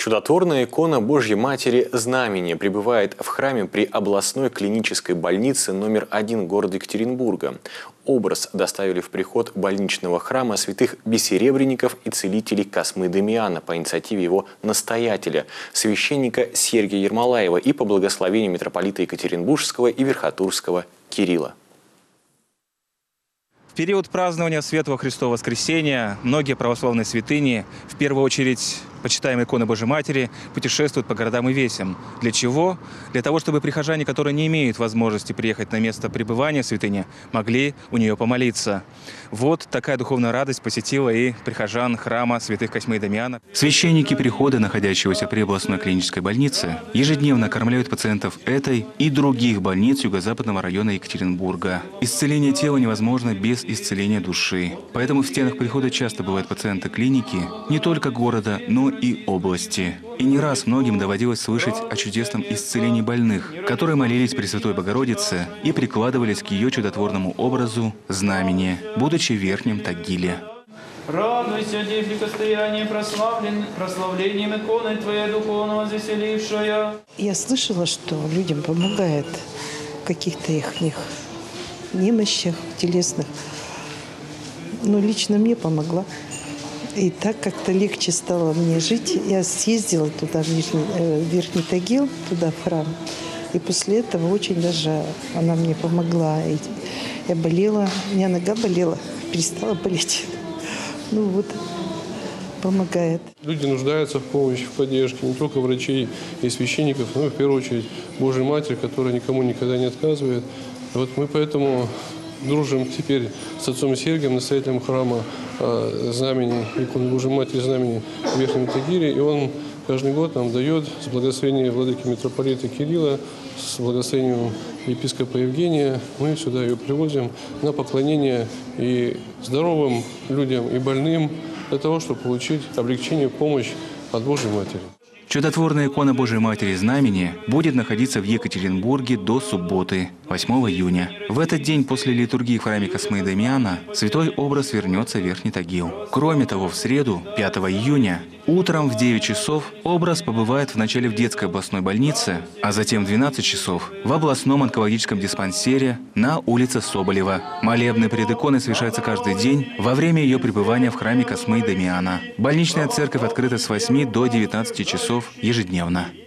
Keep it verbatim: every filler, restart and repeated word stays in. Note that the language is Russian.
Чудотворная икона Божьей Матери Знамение пребывает в храме при областной клинической больнице номер один города Екатеринбурга. Образ доставили в приход больничного храма святых бессеребренников и целителей Космы Дамиана по инициативе его настоятеля, священника Сергия Ермолаева, и по благословению митрополита Екатеринбургского и Верхотурского Кирилла. В период празднования Светлого Христова Воскресения многие православные святыни, в первую очередь почитаемые иконы Божьей Матери, путешествуют по городам и весям. Для чего? Для того, чтобы прихожане, которые не имеют возможности приехать на место пребывания святыни, могли у нее помолиться. Вот такая духовная радость посетила и прихожан храма святых Косьмы и Дамиана. Священники прихода, находящегося при областной клинической больнице, ежедневно кормляют пациентов этой и других больниц юго-западного района Екатеринбурга. Исцеление тела невозможно без исцеления души. Поэтому в стенах прихода часто бывают пациенты клиники не только города, но и области. И не раз многим доводилось слышать о чудесном исцелении больных, которые молились Пресвятой Богородице и прикладывались к ее чудотворному образу знамени, будучи в Верхнем Тагиле. Радуйся, Деви, постояние прославлен, прославлением иконы Твоей духовно возвеселившая. Я слышала, что людям помогает в каких-то их немощах телесных. Но лично мне помогла. И так как-то легче стало мне жить. Я съездила туда, в Верхний, э, в Верхний Тагил, туда в храм. И после этого очень даже она мне помогла. И я болела, у меня нога болела, перестала болеть. Ну вот, помогает. Люди нуждаются в помощи, в поддержке не только врачей и священников, но и в первую очередь Божьей Матери, которая никому никогда не отказывает. Вот мы поэтому дружим теперь с отцом Сергием, настоятелем храма знамени, иконы Божьей Матери знамени в Верхнем Тагиле. И он каждый год нам дает с благословения владыки митрополита Кирилла, с благословением епископа Евгения, мы сюда ее привозим на поклонение и здоровым людям, и больным, для того, чтобы получить облегчение, помощь от Божьей Матери. Чудотворная икона Божьей Матери Знамени будет находиться в Екатеринбурге до субботы, восьмого июня. В этот день после литургии в храме Космы и Дамиана святой образ вернется в Верхний Тагил. Кроме того, в среду, пятого июня, утром в девять часов образ побывает вначале в детской областной больнице, а затем в двенадцать часов в областном онкологическом диспансере на улице Соболева. Молебны пред иконой совершаются каждый день во время ее пребывания в храме Космы и Дамиана. Больничная церковь открыта с восьми до девятнадцати часов ежедневно.